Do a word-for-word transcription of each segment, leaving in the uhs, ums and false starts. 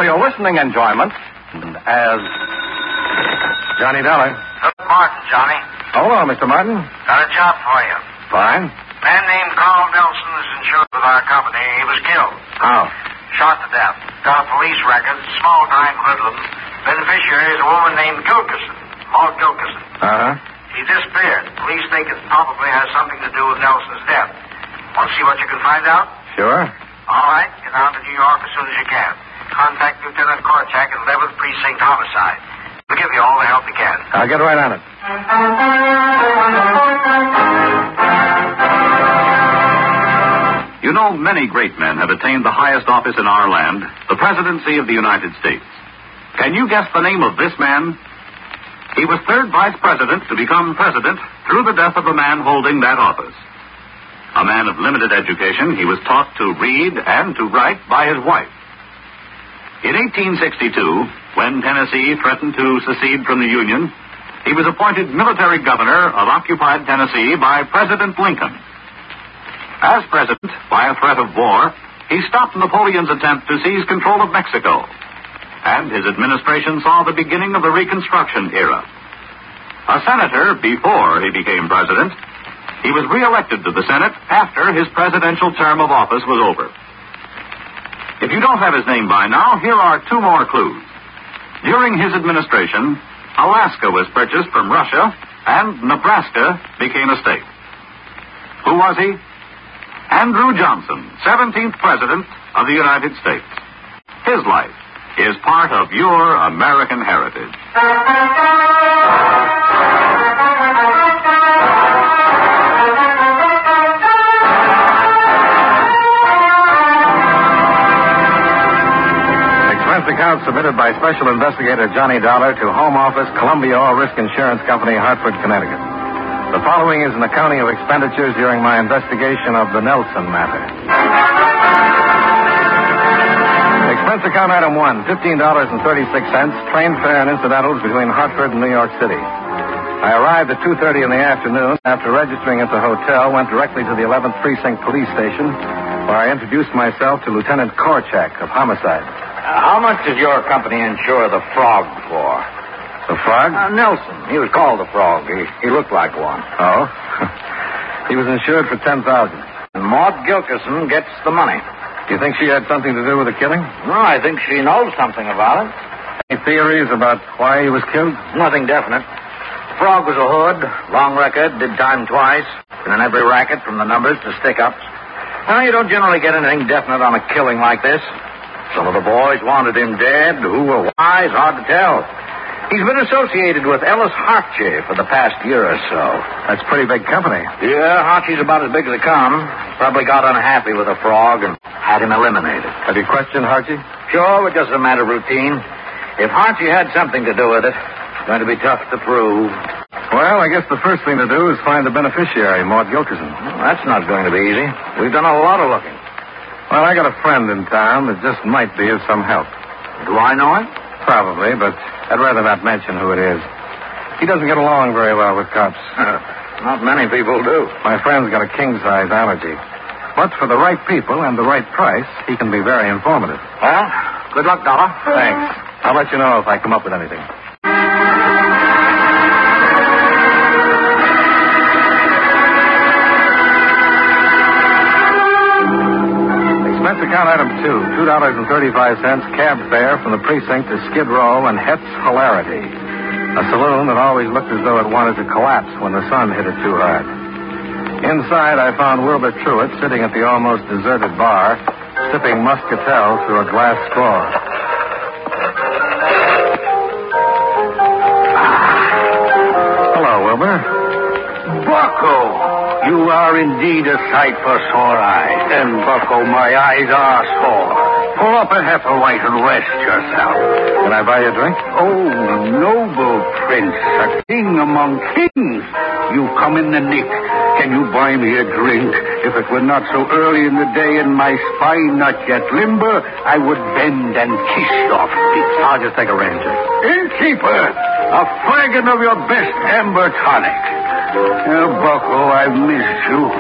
for your listening enjoyment as Johnny Dollar. Good Martin, Johnny. Hold on, Mister Martin. Got a job for you. Fine. Man named Carl Nelson is insured with our company. He was killed. How? Shot to death. Got a police record, small time hoodlum. Beneficiary is a woman named Gilkison. Maud Gilkison. Uh-huh. He disappeared. Police think it probably has something to do with Nelson's death. Want to see what you can find out? Sure. All right. Get down to New York as soon as you can. Contact Lieutenant Korchak at eleventh Precinct Homicide. We'll give you all the help we can. I'll get right on it. You know, many great men have attained the highest office in our land, the presidency of the United States. Can you guess the name of this man? He was third vice president to become president through the death of the man holding that office. A man of limited education, he was taught to read and to write by his wife. In eighteen sixty-two, when Tennessee threatened to secede from the Union, he was appointed military governor of occupied Tennessee by President Lincoln. As president, by a threat of war, he stopped Napoleon's attempt to seize control of Mexico. And his administration saw the beginning of the Reconstruction era. A senator before he became president, he was reelected to the Senate after his presidential term of office was over. If you don't have his name by now, here are two more clues. During his administration, Alaska was purchased from Russia, and Nebraska became a state. Who was he? Andrew Johnson, seventeenth President of the United States. His life is part of your American heritage. Expense account submitted by Special Investigator Johnny Dollar to Home Office, Columbia All Risk Insurance Company, Hartford, Connecticut. The following is an accounting of expenditures during my investigation of the Nelson matter. Expense account item one, fifteen dollars and thirty-six cents, train fare and incidentals between Hartford and New York City. I arrived at two thirty in the afternoon. After registering at the hotel, went directly to the eleventh Precinct Police Station, where I introduced myself to Lieutenant Korchak of Homicide. Uh, how much did your company insure the Frog for? The Frog? Uh, Nelson. He was called the Frog. He, he looked like one. Oh? He was insured for ten thousand dollars. And Maud Gilkison gets the money. Do you think she had something to do with the killing? No, I think she knows something about it. Any theories about why he was killed? Nothing definite. Frog was a hood, long record, did time twice, been in every racket from the numbers to stick-ups. Now, you don't generally get anything definite on a killing like this. Some of the boys wanted him dead. Who or why is hard to tell. He's been associated with Ellis Hartje for the past year or so. That's pretty big company. Yeah, Hartje's about as big as they come. Probably got unhappy with the Frog and had him eliminated. Have you questioned Hartje? Sure, but just a matter of routine. If Hartje had something to do with it, it's going to be tough to prove. Well, I guess the first thing to do is find the beneficiary, Maud Gilkison. Well, that's not going to be easy. We've done a lot of looking. Well, I got a friend in town that just might be of some help. Do I know him? Probably, but I'd rather not mention who it is. He doesn't get along very well with cops. Not many people do. My friend's got a king-size allergy. But for the right people and the right price, he can be very informative. Well, good luck, Dollar. Thanks. I'll let you know if I come up with anything. Expense account item two, two dollars and thirty-five cents, cab fare from the precinct to Skid Row and Het's Hilarity, a saloon that always looked as though it wanted to collapse when the sun hit it too hard. Inside, I found Wilbur Truitt sitting at the almost deserted bar, sipping muscatel through a glass straw. Hello, Wilbur. Bucko! You are indeed a sight for sore eyes. And, Bucko, my eyes are sore. Pull up a Hefeweight and rest yourself. Can I buy you a drink? Oh, noble prince, a king among kings. You come in the nick. Can you buy me a drink? If it were not so early in the day and my spine not yet limber, I would bend and kiss your feet. I'll just take a Ranger. Innkeeper, a flagon of your best amber tonic. Oh, Bucko, I've missed you.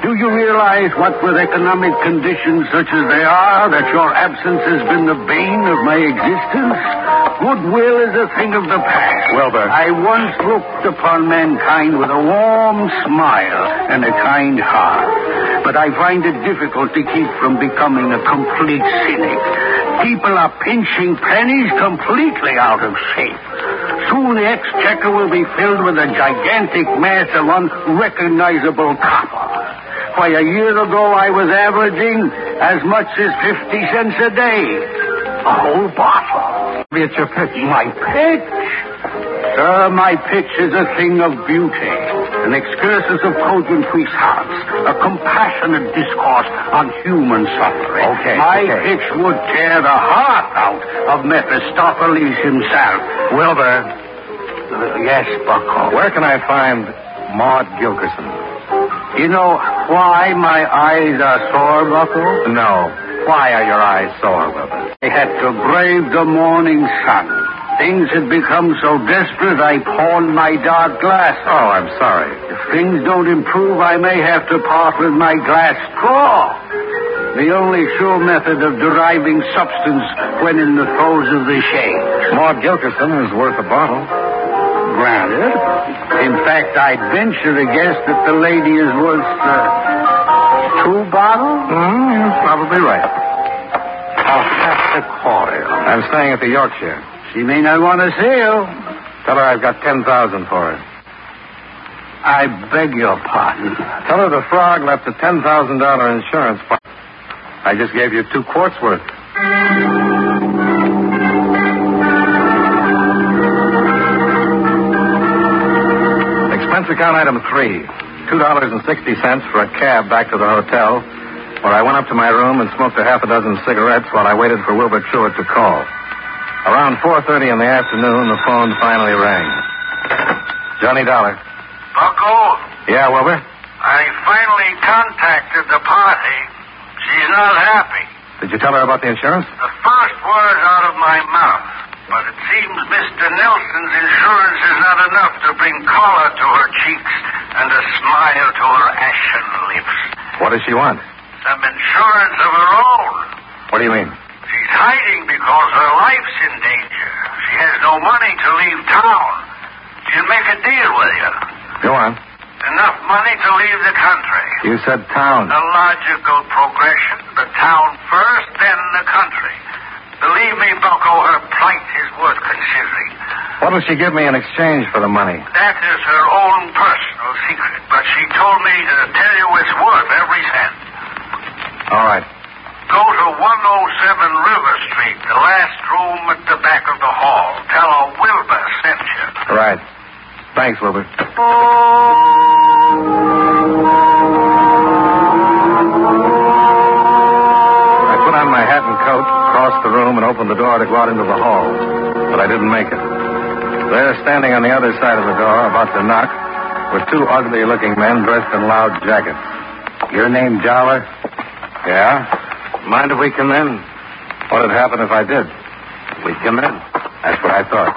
Do you realize what with economic conditions such as they are, that your absence has been the bane of my existence? Goodwill is a thing of the past. Wilbur. I once looked upon mankind with a warm smile and a kind heart. But I find it difficult to keep from becoming a complete cynic. People are pinching pennies completely out of shape. Soon the exchequer will be filled with a gigantic mass of unrecognizable copper. Why, a year ago I was averaging as much as fifty cents a day. A whole bottle. It's your pitch. My pitch? Sir, my pitch is a thing of beauty. An excursus of cogent puissance. A compassionate discourse on human suffering. Okay, My okay. pitch would tear the heart out of Mephistopheles himself. Wilbur. Uh, yes, Bucko. Where can I find Maud Gilkerson? You know why my eyes are sore, Bucko? No. Why are your eyes sore, Wilbur? I had to brave the morning sun. Things had become so desperate, I pawned my dark glass. Oh, I'm sorry. If things don't improve, I may have to part with my glass straw. The only sure method of deriving substance when in the throes of the shade. Maud Gilkerson is worth a bottle. Granted. In fact, I'd venture to guess that the lady is worth uh, two bottles? Mm, you're probably right. I'll have to call her. I'm staying at the Yorkshire. She may not want to see you. Tell her I've got ten thousand for her. I beg your pardon. Tell her the Frog left a ten thousand dollar insurance policy. I just gave you two quarts worth. Expense account item three. Two dollars and sixty cents for a cab back to the hotel, where I went up to my room and smoked a half a dozen cigarettes while I waited for Wilbur Truitt to call. Around four thirty in the afternoon, the phone finally rang. Johnny Dollar. Bucko, Yeah, Wilbur? I finally contacted the party. She's not happy. Did you tell her about the insurance? The first word out of my mouth. But it seems Mister Nelson's insurance is not enough to bring color to her cheeks and a smile to her ashen lips. What does she want? Some insurance of her own. What do you mean? She's hiding because her life's in danger. She has no money to leave town. She'll make a deal with you. Go on. Enough money to leave the country. You said town. The logical progression. The town first, then the country. Believe me, Bucko, her plight is worth considering. What will she give me in exchange for the money? That is her own personal secret, but she told me to tell you it's worth every cent. All right. Go to one oh seven River Street, the last room at the back of the hall. Tell her Wilbur sent you. Right. Thanks, Wilbur. I put on my hat and coat, crossed the room, and opened the door to go out into the hall. But I didn't make it. There, standing on the other side of the door, about to knock, were two ugly-looking men dressed in loud jackets. Your name, Dollar? Yeah? Mind if we come in? What'd happen if I did? We'd come in. That's what I thought.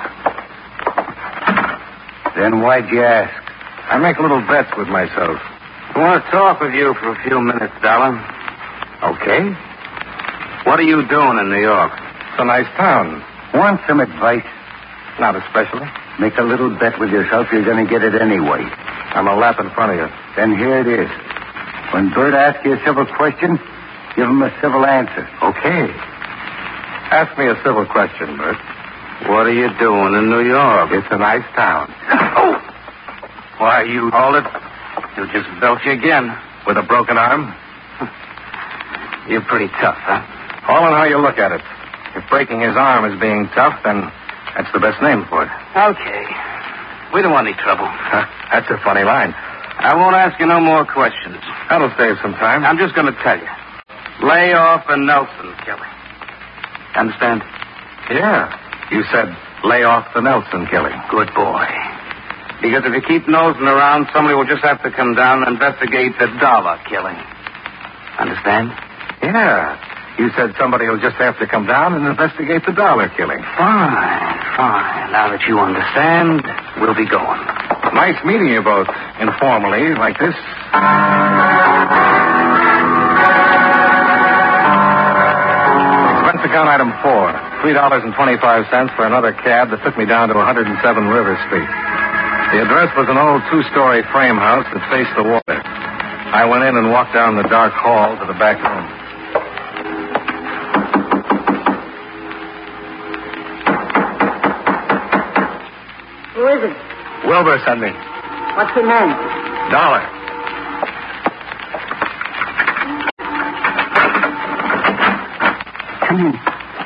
Then why'd you ask? I make little bets with myself. I want to talk with you for a few minutes, Dollar. Okay. What are you doing in New York? It's a nice town. Want some advice? Not especially. Make a little bet with yourself. You're going to get it anyway. I'm a lap in front of you. Then here it is. When Bert asks you a civil question, give him a civil answer. Okay. Ask me a civil question, Bert. What are you doing in New York? It's a nice town. Oh! Why, you... Hold it. You just belch again. With a broken arm? You're pretty tough, huh? All in how you look at it. If breaking his arm is being tough, then that's the best name for it. Okay. We don't want any trouble. That's a funny line. I won't ask you no more questions. That'll save some time. I'm just going to tell you. Lay off a Nelson killing. Understand? Yeah. You said lay off the Nelson killing. Good boy. Because if you keep nosing around, somebody will just have to come down and investigate the Dollar killing. Understand? Yeah. You said somebody will just have to come down and investigate the Dollar killing. Fine, fine. Now that you understand, we'll be going. Nice meeting you both, informally, like this. Expense account item four. three dollars and twenty-five cents for another cab that took me down to one hundred seven River Street. The address was an old two-story frame house that faced the water. I went in and walked down the dark hall to the back room. Who is it? Wilbur sent me. What's your name? Dollar. Come in.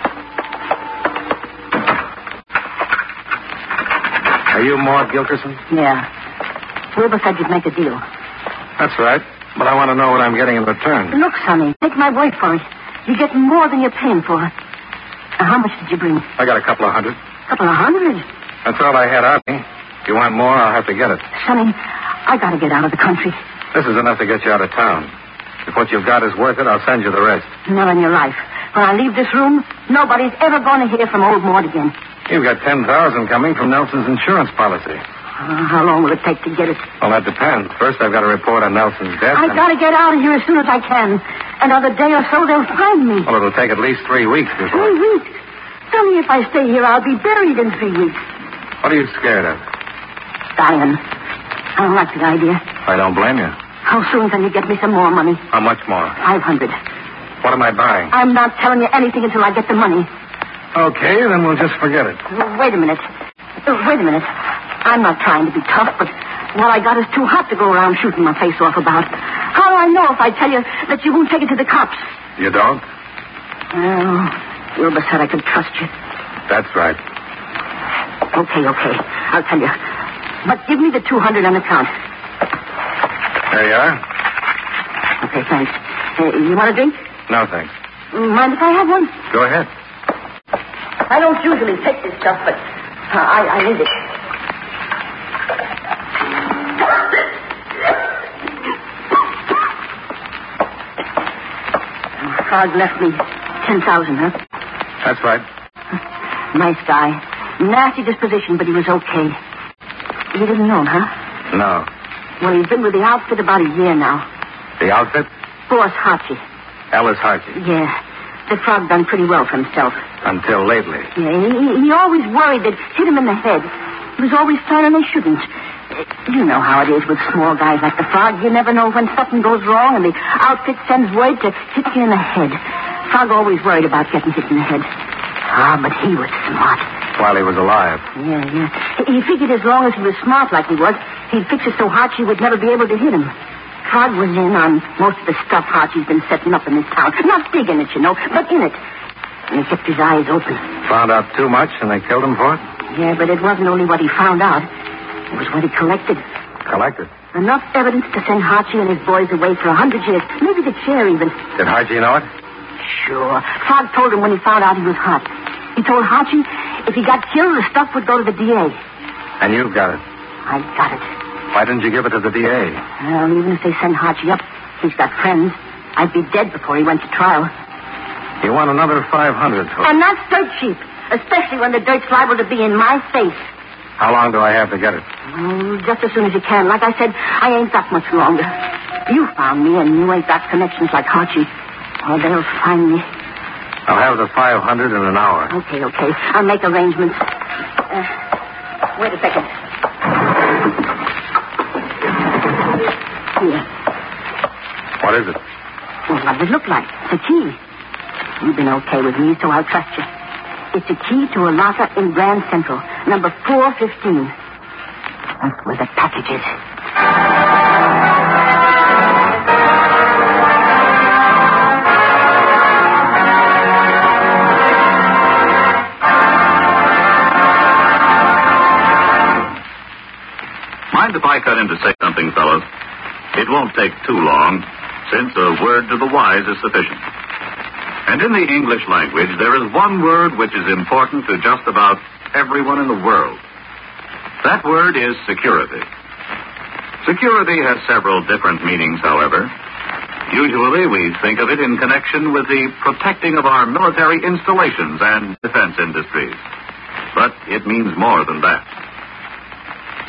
Are you Maud Gilkerson? Yeah. Wilbur said you'd make a deal. That's right. But I want to know what I'm getting in return. Look, Sonny, take my word for it. You're getting more than you're paying for. Now, how much did you bring? I got a couple of hundred. Couple of hundred? That's all I had on me. If you want more, I'll have to get it. Sonny, I gotta get out of the country. This is enough to get you out of town. If what you've got is worth it, I'll send you the rest. Not in your life. When I leave this room, nobody's ever going to hear from old Maud again. You've got ten thousand coming from Nelson's insurance policy. Uh, how long will it take to get it? Well, that depends. First, I've got to report on Nelson's death. I've and... got to get out of here as soon as I can. Another day or so, they'll find me. Well, it'll take at least three weeks before... Three weeks? Sonny, if I stay here, I'll be buried in three weeks. What are you scared of? Dying. I don't like the idea. I don't blame you. How soon can you get me some more money? How much more? Five hundred. What am I buying? I'm not telling you anything until I get the money. Okay, then we'll just forget it. Wait a minute. Wait a minute. I'm not trying to be tough, but what I got is too hot to go around shooting my face off about. How do I know if I tell you that you won't take it to the cops? You don't? Well, Wilbur said I could trust you. That's right. Okay, okay. I'll tell you. But give me the two hundred on account. There you are. Okay, thanks. Uh, you want a drink? No, thanks. Mind if I have one? Go ahead. I don't usually take this stuff, but uh, I, I need it. Frog left me ten thousand, huh? That's right. Nice guy. Nasty disposition, but he was okay. You didn't know him, huh? No. Well, he's been with the outfit about a year now. The outfit? Boss Harchie. Ellis Harchie. Yeah. The frog done pretty well for himself. Until lately. Yeah, he, he always worried that hit him in the head. He was always planning they shouldn't. You know how it is with small guys like the frog. You never know when something goes wrong and the outfit sends word to hit you in the head. Frog always worried about getting hit in the head. Ah, but he was smart. While he was alive. Yeah, yeah. He, he figured as long as he was smart like he was, he'd fix it so Harchie would never be able to hit him. Frog was in on most of the stuff Harchie's been setting up in this town. Not big in it, you know, but in it. And he kept his eyes open. Found out too much and they killed him for it? Yeah, but it wasn't only what he found out. It was what he collected. Collected? Enough evidence to send Harchie and his boys away for a hundred years. Maybe the chair even. Did Harchie know it? Sure. Frog told him when he found out he was hot. He told Harchie if he got killed, the stuff would go to the D A. And you've got it? I got it. Why didn't you give it to the D A? Well, even if they send Harchie up, he's got friends. I'd be dead before he went to trial. You want another five hundred for it? And that's dirt cheap, especially when the dirt's liable to be in my face. How long do I have to get it? Oh, just as soon as you can. Like I said, I ain't got much longer. You found me, and you ain't got connections like Harchie. Oh, they'll find me. I'll have the five hundred in an hour. Okay, okay. I'll make arrangements. Uh, wait a second. Here. What is it? Well, what does it look like? It's a key. You've been okay with me, so I'll trust you. It's a key to a locker in Grand Central, number four fifteen. That's where the package is. Mind if I cut in to say something, fellows? It won't take too long, since a word to the wise is sufficient. And in the English language, there is one word which is important to just about everyone in the world. That word is security. Security has several different meanings, however. Usually we think of it in connection with the protecting of our military installations and defense industries. But it means more than that.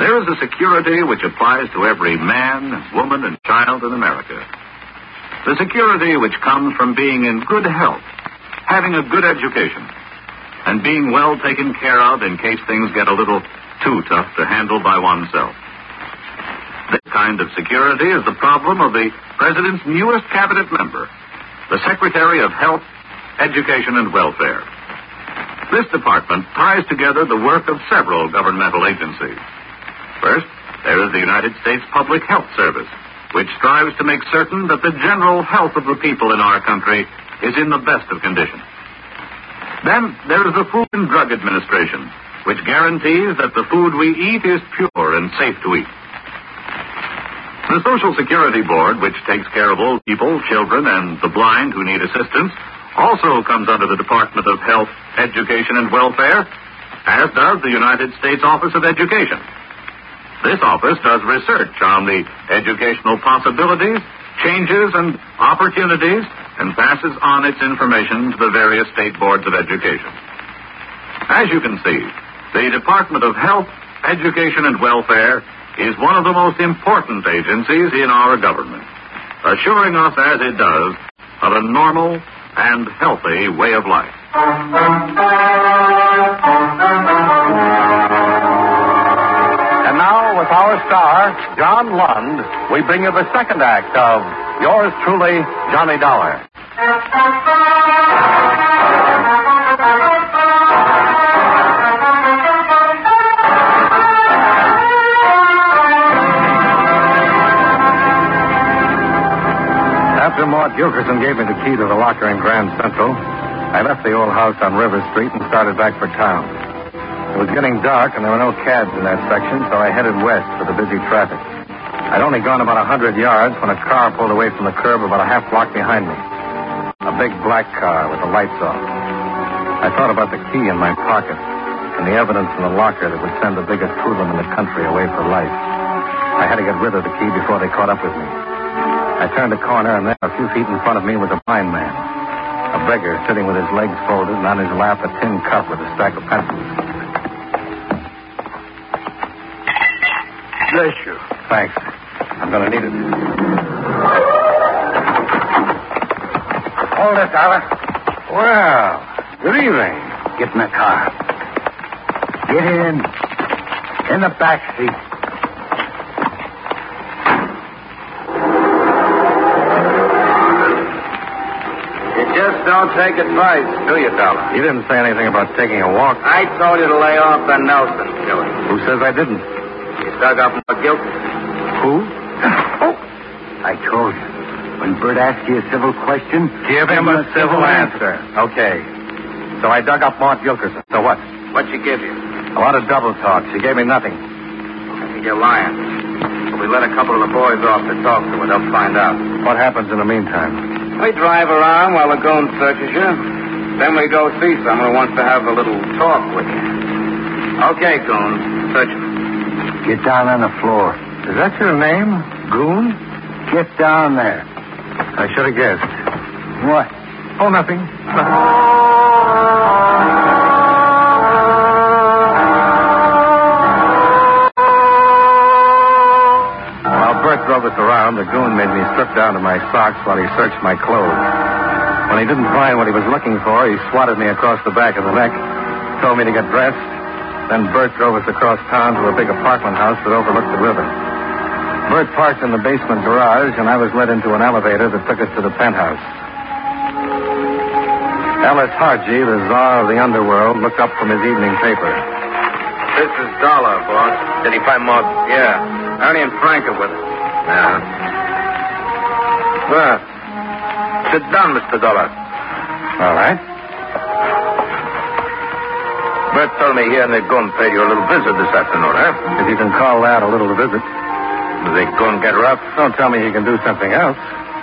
There is a security which applies to every man, woman, and child in America. The security which comes from being in good health, having a good education, and being well taken care of in case things get a little too tough to handle by oneself. This kind of security is the problem of the President's newest cabinet member, the Secretary of Health, Education, and Welfare. This department ties together the work of several governmental agencies. First, there is the United States Public Health Service, which strives to make certain that the general health of the people in our country is in the best of condition. Then there is the Food and Drug Administration, which guarantees that the food we eat is pure and safe to eat. The Social Security Board, which takes care of old people, children, and the blind who need assistance, also comes under the Department of Health, Education, and Welfare, as does the United States Office of Education. This office does research on the educational possibilities, changes, and opportunities, and passes on its information to the various state boards of education. As you can see, the Department of Health, Education, and Welfare is one of the most important agencies in our government, assuring us, as it does, of a normal and healthy way of life. And now, with our star, John Lund, we bring you the second act of Yours Truly, Johnny Dollar. After Maude Gilkerson gave me the key to the locker in Grand Central, I left the old house on River Street and started back for town. It was getting dark, and there were no cabs in that section, so I headed west for the busy traffic. I'd only gone about a hundred yards when a car pulled away from the curb about a half block behind me. A big black car with the lights off. I thought about the key in my pocket and the evidence in the locker that would send the biggest hoodlum in the country away for life. I had to get rid of the key before they caught up with me. I turned a corner, and there, a few feet in front of me, was a blind man. A beggar sitting with his legs folded, and on his lap a tin cup with a stack of pencils. Bless you. Thanks. I'm going to need it. Hold it, Dollar. Well, good evening. Get in the car. Get in. In the back seat. You just don't take advice, do you, Dollar? You didn't say anything about taking a walk. I told you to lay off the Nelson killing. Who says I didn't? You dug up more guilt. Who? Oh, I told you. When Bert asks you a civil question, Give him a civil answer. Okay. So I dug up Maude Gilkerson. So what? What'd she give you? A lot of double talk. She gave me nothing. You're lying. We let a couple of the boys off to talk to her. They'll find out. What happens in the meantime? We drive around while the goon searches you. Then we go see someone who wants to have a little talk with you. Okay, goon. Search him. get down on the floor. Is that your name? Goon? Get down there. I should have guessed. What? Oh, nothing. While Bert drove us around, the goon made me strip down to my socks while he searched my clothes. When he didn't find what he was looking for, he swatted me across the back of the neck, told me to get dressed. Then Bert drove us across town to a big apartment house that overlooked the river. Bert parked in the basement garage, and I was led into an elevator that took us to the penthouse. Ellis Hargy, the czar of the underworld, looked up from his evening paper. This is Dollar, boss. Did he find Maude? Yeah. Ernie and Frank are with him. Yeah. Well, sit down, Mister Dollar. All right. Bert told me he and the gun paid you a little visit this afternoon, huh? If you can call that a little visit. Did the gun get rough? Don't tell me he can do something else.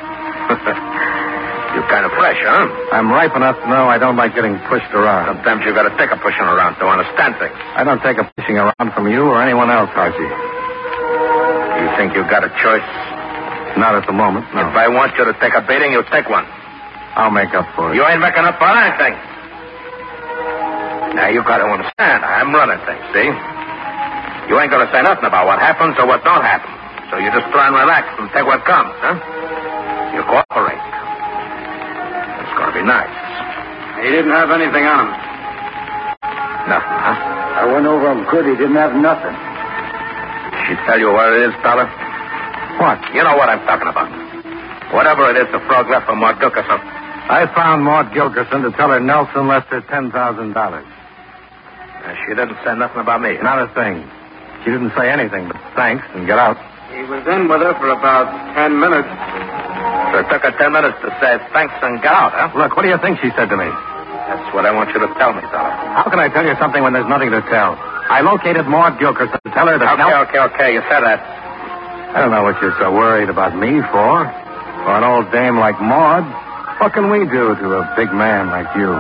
You're kind of fresh, huh? I'm ripe enough to know I don't like getting pushed around. Sometimes you got to take a pushing around to understand things. I don't take a pushing around from you or anyone else, Hargy. You think you got a choice? Not at the moment, no. If I want you to take a beating, you take one. I'll make up for it. You ain't making up for anything. Now, you got to understand, I'm running things, see? You ain't going to say nothing about what happens or what don't happen. So you just try and relax and take what comes, huh? You cooperate. It's going to be nice. He didn't have anything on him. Nothing, huh? I went over him good. He didn't have nothing. She tell you where it is, fella? What? You know what I'm talking about. Whatever it is the frog left for Maud Gilkerson. I found Maud Gilkerson to tell her Nelson left her ten thousand dollars. Uh, she didn't say nothing about me. Not a thing. She didn't say anything but thanks and get out. He was in with her for about ten minutes. So it took her ten minutes to say thanks and get out, huh? Look, what do you think she said to me? That's what I want you to tell me, fella. How can I tell you something when there's nothing to tell? I located Maud Gilkerson to tell her that... Okay, Nel- okay, okay. You said that. I don't know what you're so worried about me for. For an old dame like Maud, what can we do to a big man like you?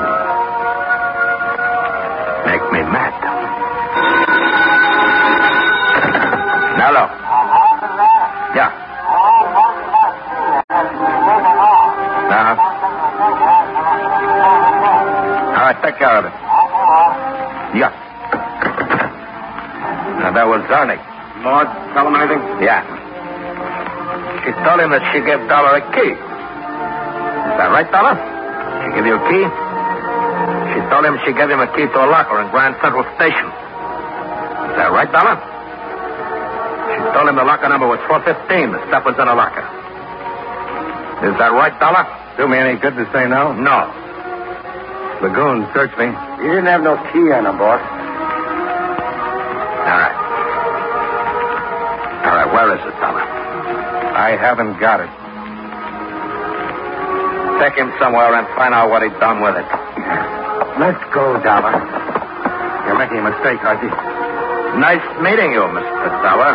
Make me mad. Now, look. Yeah. Uh-huh. All right, take care of it. Yeah. Now, that was Zarnik. Maud, tell him anything? Yeah. She told him that she gave Dollar a key. Is that right, Dollar? She gave you a key? She told him she gave him a key to a locker in Grand Central Station. Is that right, Dollar? She told him the locker number was four fifteen. The stuff was in a locker. Is that right, Dollar? Do me any good to say no? No. Lagoon searched me. He didn't have no key on him, boss. All right. All right, where is it, Dollar? I haven't got it. Take him somewhere and find out what he done with it. Let's go, Dollar. You're making a mistake, Archie. Nice meeting you, Mister Dollar.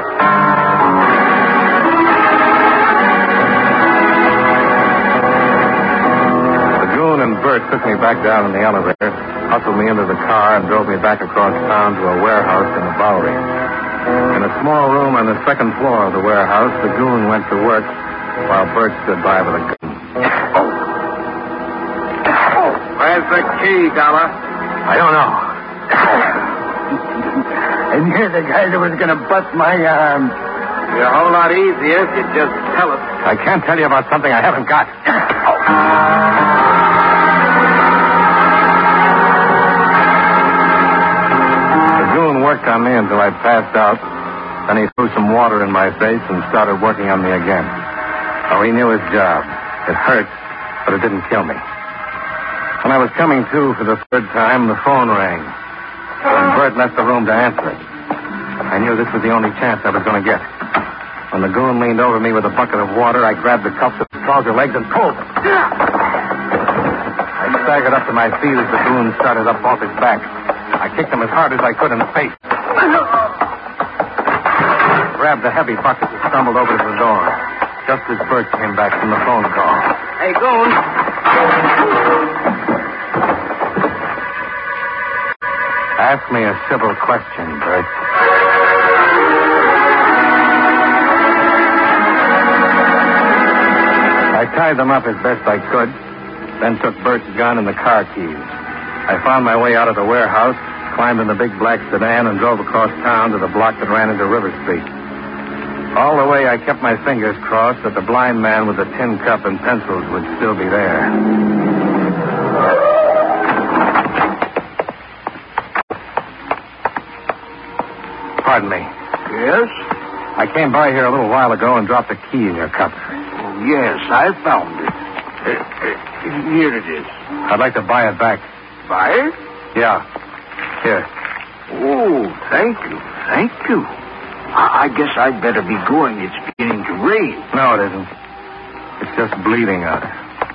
Lagoon and Bert took me back down in the elevator, hustled me into the car, and drove me back across town to a warehouse in the Bowery. In a small room on the second floor of the warehouse, the goon went to work while Bert stood by with a gun. Where's the key, Dollar? I don't know. And you're the guy that was going to bust my arm. Be a whole lot easier if you just tell us. I can't tell you about something I haven't got. The goon worked on me until I passed out. Then he threw some water in my face and started working on me again. Oh, he knew his job. It hurt, but it didn't kill me. When I was coming to for the third time, the phone rang. And Bert left the room to answer it. I knew this was the only chance I was going to get. When the goon leaned over me with a bucket of water, I grabbed the cuffs of his trouser legs and pulled them. I staggered up to my feet as the goon started up off his back. I kicked him as hard as I could in the face. Grabbed the heavy bucket and stumbled over to the door. Just as Bert came back from the phone call. Hey, Goon. Ask me a civil question, Bert. I tied them up as best I could, then took Bert's gun and the car keys. I found my way out of the warehouse, climbed in the big black sedan, and drove across town to the block that ran into River Street. All the way, I kept my fingers crossed that the blind man with the tin cup and pencils would still be there. Pardon me. Yes? I came by here a little while ago and dropped a key in your cup. Oh, yes, I found it. Uh, uh, here it is. I'd like to buy it back. Buy it? Yeah. Here. Oh, thank you. Thank you. I, I guess I'd better be going. It's beginning to rain. No, it isn't. It's just bleeding out.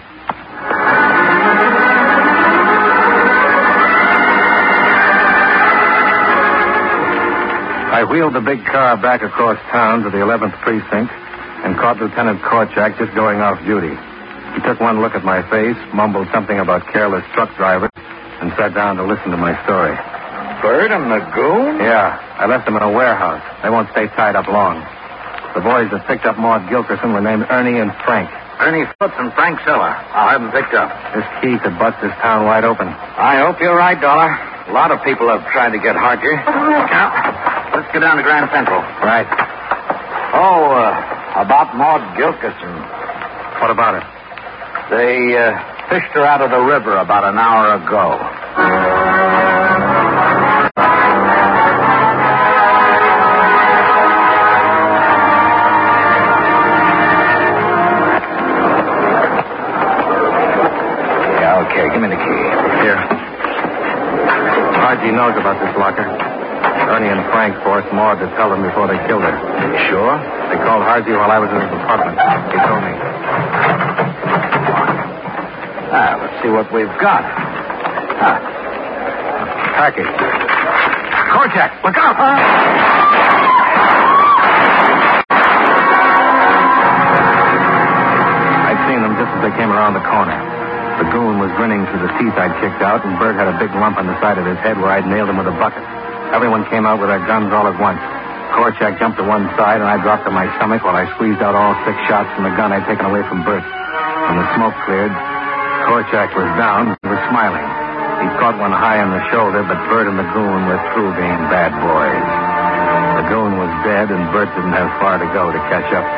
I wheeled the big car back across town to the eleventh precinct and caught Lieutenant Korchak just going off duty. He took one look at my face, mumbled something about careless truck drivers, and sat down to listen to my story. Bert and the goon? Yeah, I left them in a warehouse. They won't stay tied up long. The boys that picked up Maud Gilkerson were named Ernie and Frank. Ernie Foots and Frank Siller. I'll have them picked up. This key could bust this town wide open. I hope you're right, Dollar. A lot of people have tried to get Harker. Now, Let's get down to Grand Central. Right. Oh, uh, about Maud Gilkison. What about it? They uh, fished her out of the river about an hour ago. Yeah, okay. Give me the key. Here. Archie knows about this locker. Ernie and Frank forced Maud to tell them before they killed her. You sure? They called Harvey while I was in his apartment. He told me. Ah, let's see what we've got. Ah. Package. Korchak, look out! Huh? I'd seen them just as they came around the corner. The goon was grinning through the teeth I'd kicked out, and Bert had a big lump on the side of his head where I'd nailed him with a bucket. Everyone came out with their guns all at once. Korchak jumped to one side, and I dropped to my stomach while I squeezed out all six shots from the gun I'd taken away from Bert. When the smoke cleared, Korchak was down and was smiling. He caught one high on the shoulder, but Bert and the goon were through being bad boys. The goon was dead, and Bert didn't have far to go to catch up.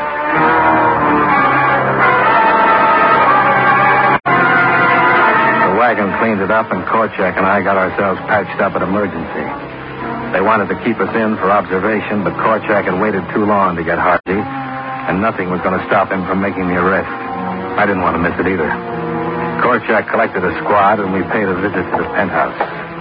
The wagon cleaned it up, and Korchak and I got ourselves patched up at emergency. They wanted to keep us in for observation, but Korchak had waited too long to get Harvey, and nothing was going to stop him from making the arrest. I didn't want to miss it either. Korchak collected a squad, and we paid a visit to the penthouse.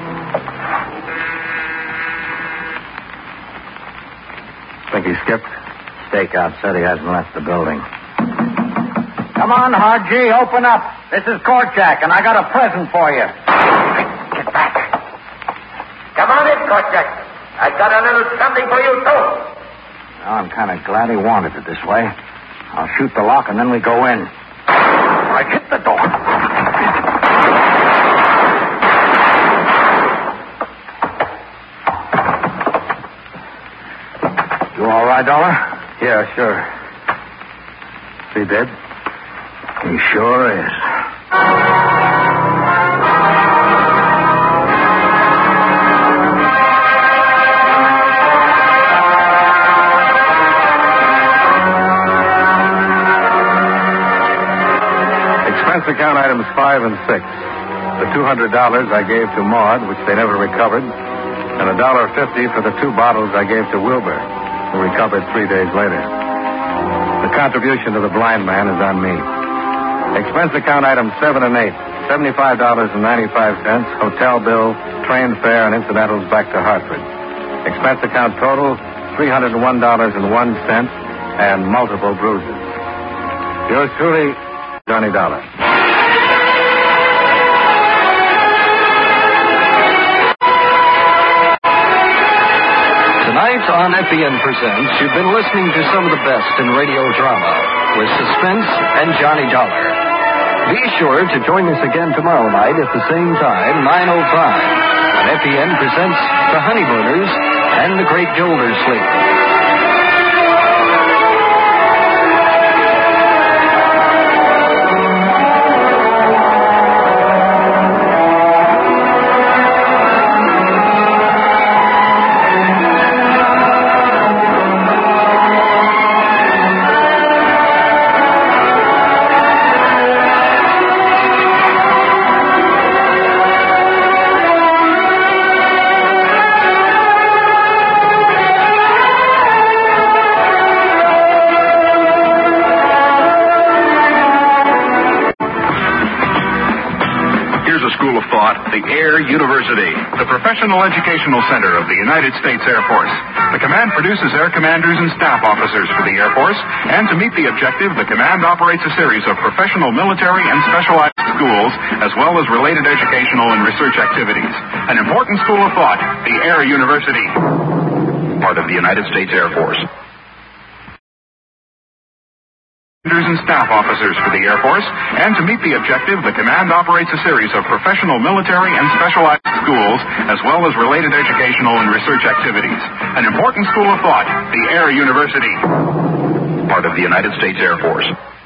Think he skipped? Stakeout said he hasn't left the building. Come on, Hargy, open up. This is Korchak, and I got a present for you. Get back. Come on in, Korchak. I got a little something for you, too. Well, I'm kind of glad he wanted it this way. I'll shoot the lock, and then we go in. All right, hit the door. You all right, Dollar? Yeah, sure. Is he dead? He sure is. Expense account items five and six. The two hundred dollars I gave to Maud, which they never recovered, and a dollar fifty for the two bottles I gave to Wilbur, who recovered three days later. The contribution to the blind man is on me. Expense account items seven and eight. seventy-five dollars and ninety-five cents, hotel bill, train fare, and incidentals back to Hartford. Expense account total, three hundred one dollars and one cent, and multiple bruises. Yours truly, Johnny Dollar. Tonight on F E N Presents, you've been listening to some of the best in radio drama with Suspense and Johnny Dollar. Be sure to join us again tomorrow night at the same time, nine oh five, when F E N presents The Honeymooners and The Great Gildersleeve. The Air University, the professional educational center of the United States Air Force. The command produces air commanders and staff officers for the Air Force, and to meet the objective, the command operates a series of professional military and specialized schools, as well as related educational and research activities. An important school of thought, the Air University, part of the United States Air Force. And staff officers for the Air Force, and to meet the objective, the command operates a series of professional military and specialized schools, as well as related educational and research activities. An important school of thought, the Air University, part of the United States Air Force.